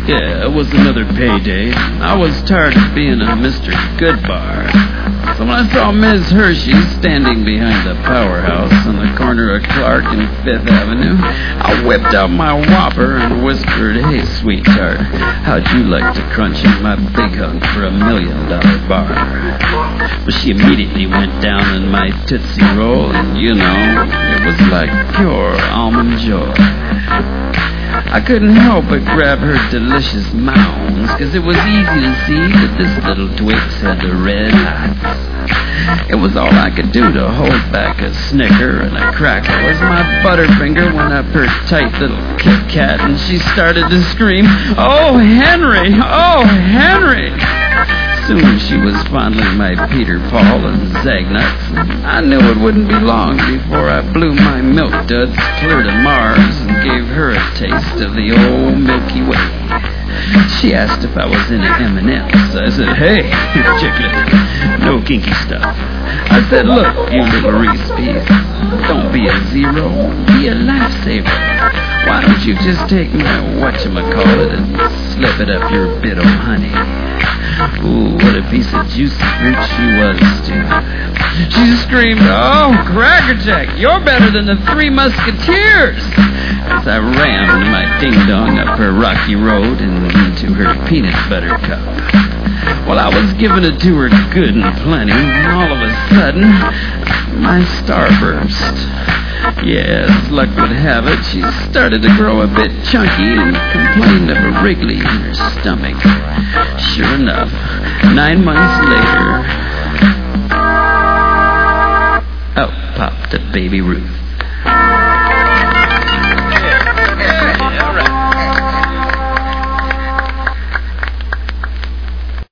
Yeah, it was another payday. I was tired of being a Mr. Goodbar. So when I saw Ms. Hershey standing behind the powerhouse on the corner of Clark and Fifth Avenue, I whipped out my whopper and whispered, "Hey, sweetheart, how'd you like to crunch in my big hunk for $1 million bar?" Well, she immediately went down in my Tootsie Roll, and, it was like pure almond joy. I couldn't help but grab her delicious mounds, 'cause it was easy to see that this little Twix had the red hots. It was all I could do to hold back a snicker and a crackle as my Butterfinger went up her tight little Kit Kat and she started to scream, "Oh, Henry! Oh, Henry!" Soon she was fondling my Peter Paul and Zagnuts, and I knew it wouldn't be long before I blew my milk duds clear to Mars and gave her a taste of the old Milky Way. She asked if I was into M&M's. I said, "Hey, chicklet, no kinky stuff." I said, "Look, you little Reese Peas, don't be a zero, be a lifesaver. Why don't you just take my whatchamacallit and slip it up your bit of honey?" Ooh, what a piece of juicy fruit she was, too. She screamed, "Oh, Crackerjack, you're better than the Three Musketeers," as I rammed my ding-dong up her rocky road and into her peanut butter cup. Well, I was giving it to her good and plenty, and all of a sudden, my star burst. Yeah, as luck would have it, she started to grow a bit chunky and complained of a wriggly in her stomach. Sure enough, 9 months later, out popped a baby Ruth.